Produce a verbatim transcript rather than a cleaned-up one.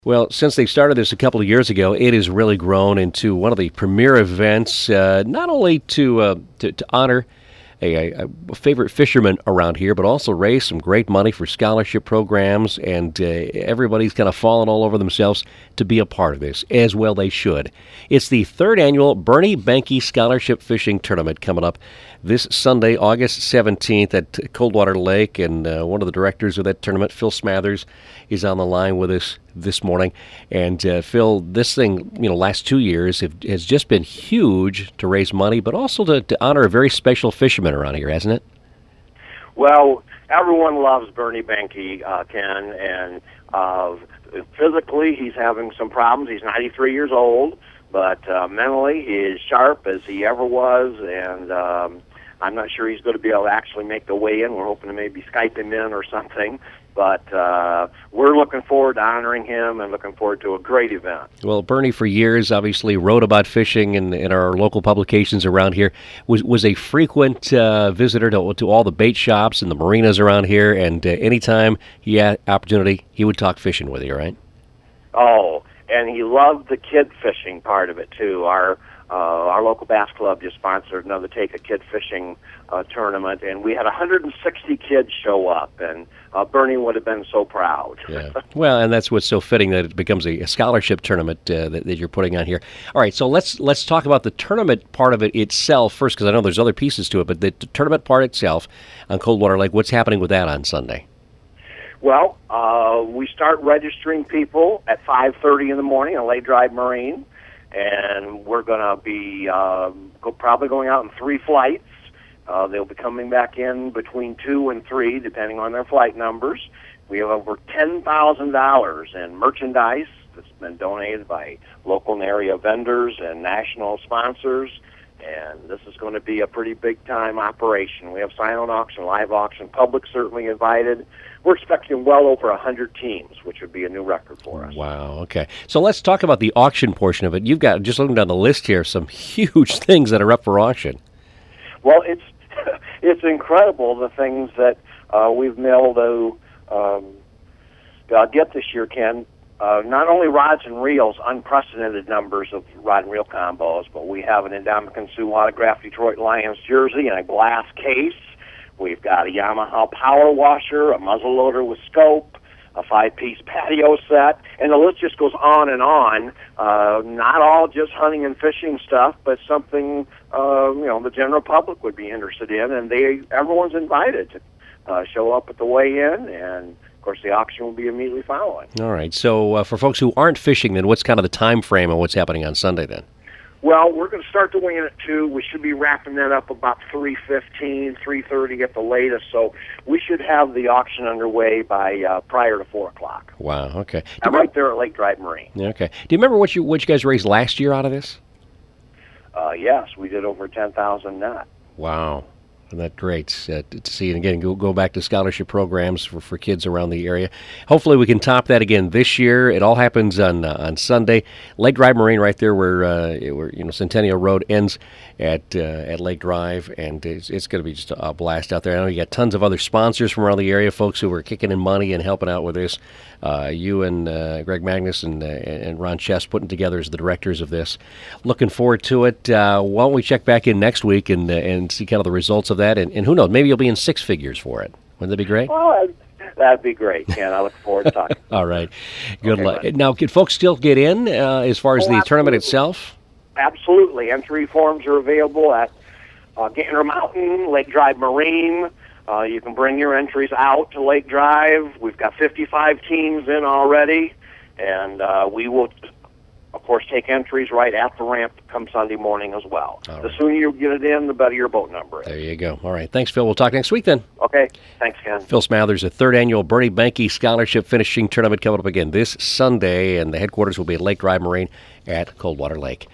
Well, since they started this a couple of years ago, it has really grown into one of the premier events, uh, not only to, uh, to to honor a, a, a favorite fisherman around here, but also raise some great money for scholarship programs, and uh, everybody's kind of fallen all over themselves to be a part of this, as well they should. It's the third annual Bernie Behnke Scholarship Fishing Tournament coming up this Sunday, August seventeenth at Coldwater Lake, and uh, one of the directors of that tournament, Phil Smathers, is on the line with us this morning. And uh, Phil, this thing, you know, last two years have, has just been huge to raise money, but also to, to honor a very special fisherman around here, hasn't it? Well, everyone loves Bernie Behnke, uh, Ken, and uh, physically he's having some problems. He's ninety-three years old, but uh, mentally he is sharp as he ever was, and um, I'm not sure he's going to be able to actually make the weigh-in. We're hoping to maybe Skype him in or something. But uh, we're looking forward to honoring him and looking forward to a great event. Well, Bernie, for years, obviously wrote about fishing in, in our local publications around here. Was was a frequent uh, visitor to, to all the bait shops and the marinas around here. And uh, anytime he had opportunity, he would talk fishing with you, right? Oh, and he loved the kid fishing part of it, too. Our Uh, our local bass club just sponsored another Take a Kid Fishing uh, tournament, and we had one hundred sixty kids show up, and uh, Bernie would have been so proud. Yeah. Well, and that's what's so fitting, that it becomes a, a scholarship tournament uh, that, that you're putting on here. All right, so let's let's talk about the tournament part of it itself first, because I know there's other pieces to it, but the, the tournament part itself on Coldwater Lake, what's happening with that on Sunday? Well, uh, we start registering people at five thirty in the morning at Lake Drive Marine. And we're going to be uh, go, probably going out in three flights. Uh, they'll be coming back in between two and three, depending on their flight numbers. We have over ten thousand dollars in merchandise that's been donated by local and area vendors and national sponsors. And this is going to be a pretty big-time operation. We have silent auction, live auction, public certainly invited. We're expecting well over one hundred teams, which would be a new record for us. Wow, okay. So let's talk about the auction portion of it. You've got, just looking down the list here, some huge things that are up for auction. Well, it's it's incredible, the things that uh, we've been able to um, uh, get this year, Ken. Uh, not only rods and reels, unprecedented numbers of rod and reel combos, but we have an Indomitian Sioux autographed Detroit Lions jersey in a glass case. We've got a Yamaha power washer, a muzzle loader with scope, a five-piece patio set, and the list just goes on and on. Uh, not all just hunting and fishing stuff, but something uh, you know the general public would be interested in, and they everyone's invited to uh, show up at the weigh-in, and of course, the auction will be immediately following. All right. So uh, for folks who aren't fishing, then what's kind of the time frame of what's happening on Sunday then? Well, we're going to start the weigh-in at two. We should be wrapping that up about three fifteen, three thirty at the latest. So we should have the auction underway by uh, prior to four o'clock. Wow. Okay. I'm right there at Lake Drive Marine. Okay. Do you remember what you what you guys raised last year out of this? Uh, yes, we did over ten thousand net. Wow. And that's great uh, to see. And again, go, go back to scholarship programs for, for kids around the area. Hopefully we can top that again this year. It all happens on uh, on Sunday. Lake Drive Marine, right there where, uh, where you know Centennial Road ends at uh, at Lake Drive, and it's, it's going to be just a blast out there. I know you got tons of other sponsors from around the area, folks who are kicking in money and helping out with this. Uh, you and uh, Greg Magnus and, uh, and Ron Chess putting together as the directors of this. Looking forward to it. Uh, why don't we check back in next week and uh, and see kind of the results of that, and, and who knows, maybe you'll be in six figures for it. Wouldn't that be great? Well, that'd be great, Ken. I look forward to talking. All right. Good okay, luck. buddy. Now, can folks still get in uh, as far as Oh, the absolutely. tournament itself? Absolutely. Entry forms are available at uh, Gander Mountain, Lake Drive Marine. Uh, you can bring your entries out to Lake Drive. We've got fifty-five teams in already, and uh, we will, of course, take entries right at the ramp come Sunday morning as well. All The right. sooner you get it in, the better your boat number is. There you go. All right. Thanks, Phil. We'll talk next week then. Okay. Thanks, Ken. Phil Smathers, the third annual Bernie Behnke Scholarship Finishing Tournament coming up again this Sunday, and the headquarters will be at Lake Drive Marine at Coldwater Lake.